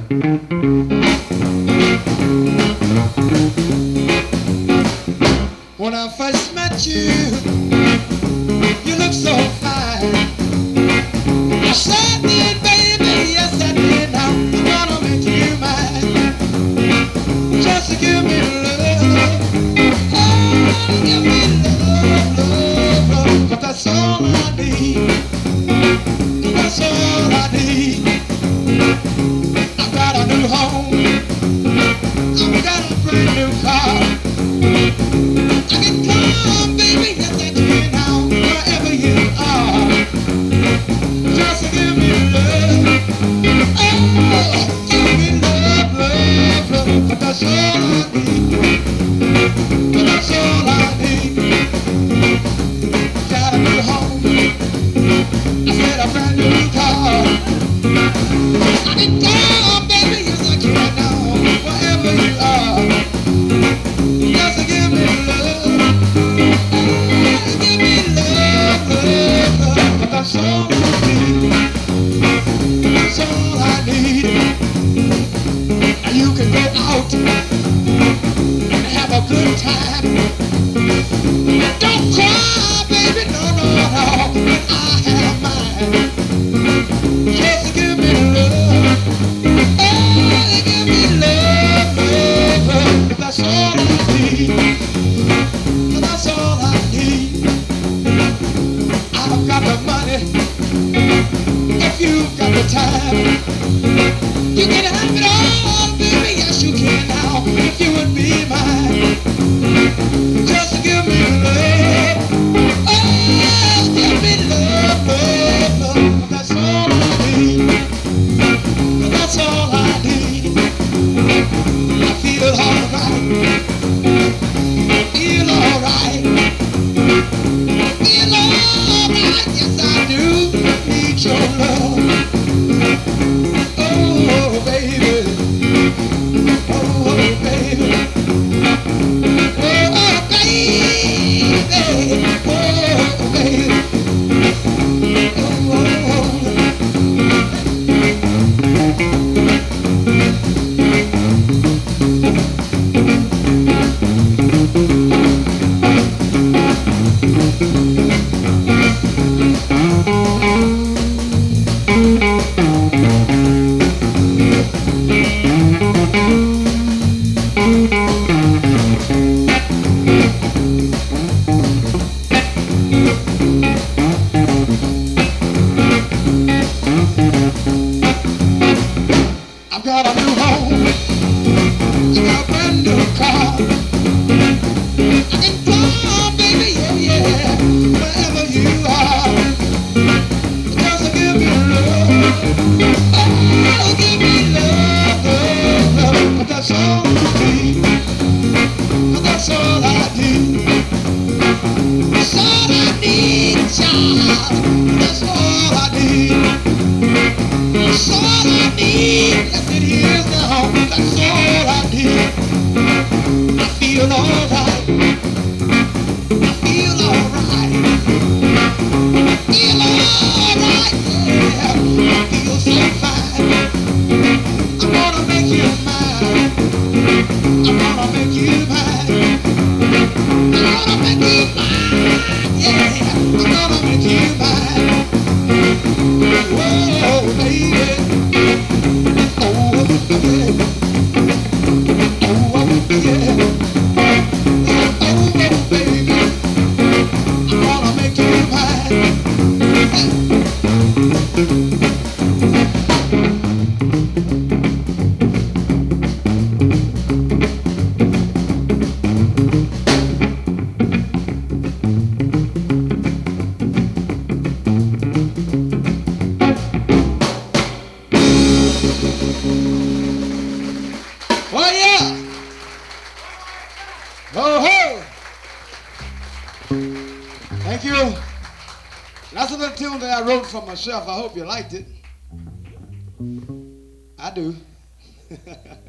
When I first met you, you looked so fine. I said, did, baby, yes I did. Now I'm gonna make you mine. Just to give me love. Oh, give me love, love, love. But that's all I need. That's all I need. I've got a new home. I've got a brand new car. I can come, baby, yes I can now, wherever you are. Just give me love. Oh, give me love, love, love. But that's all I need. But that's all I need. Got a new home. I said a brand new car. I can come, baby, yes I can now, wherever you are. Just give me love. Oh, give me love, love, love. But that's all I need. That's all I need. Now you can go out and have a good time. Don't cry, baby, no, no, no. When I have mine. Just give me love. Oh, give me love, love, love. But that's all I need. That's all I need. I've got the money. If you've got the time, you can have it all, baby. Yes, you can now. If you would be mine, just give me love. Oh, give me love, love, love. That's all I need. That's all I need. I feel alright. Feel alright. Feel alright. Yes, I do need your love. Oh, baby. Oh, baby. Oh, baby. Oh, baby. I've got a new home. I got a brand new car. I can fly, baby, yeah, yeah, wherever you are. Just give me love. Oh, give me love, love, love. But that's all I need. But that's all I need. That's all I need, child. That's all I need. That's all I need. Yes, it is now. That's all I need. I feel alright. I feel alright. I feel alright. Yeah. I feel so fine. I'm gonna make you mine. I'm gonna make you mine. I'm gonna make you mine. Yeah. I'm gonna make you mine. Whoa, baby. Oh, yeah. Oh, yeah. Oh, baby. I'm gonna make you mine. Oh, yeah. Oh, ho. Thank you. That's a little tune that I wrote for myself. I hope you liked it. I do.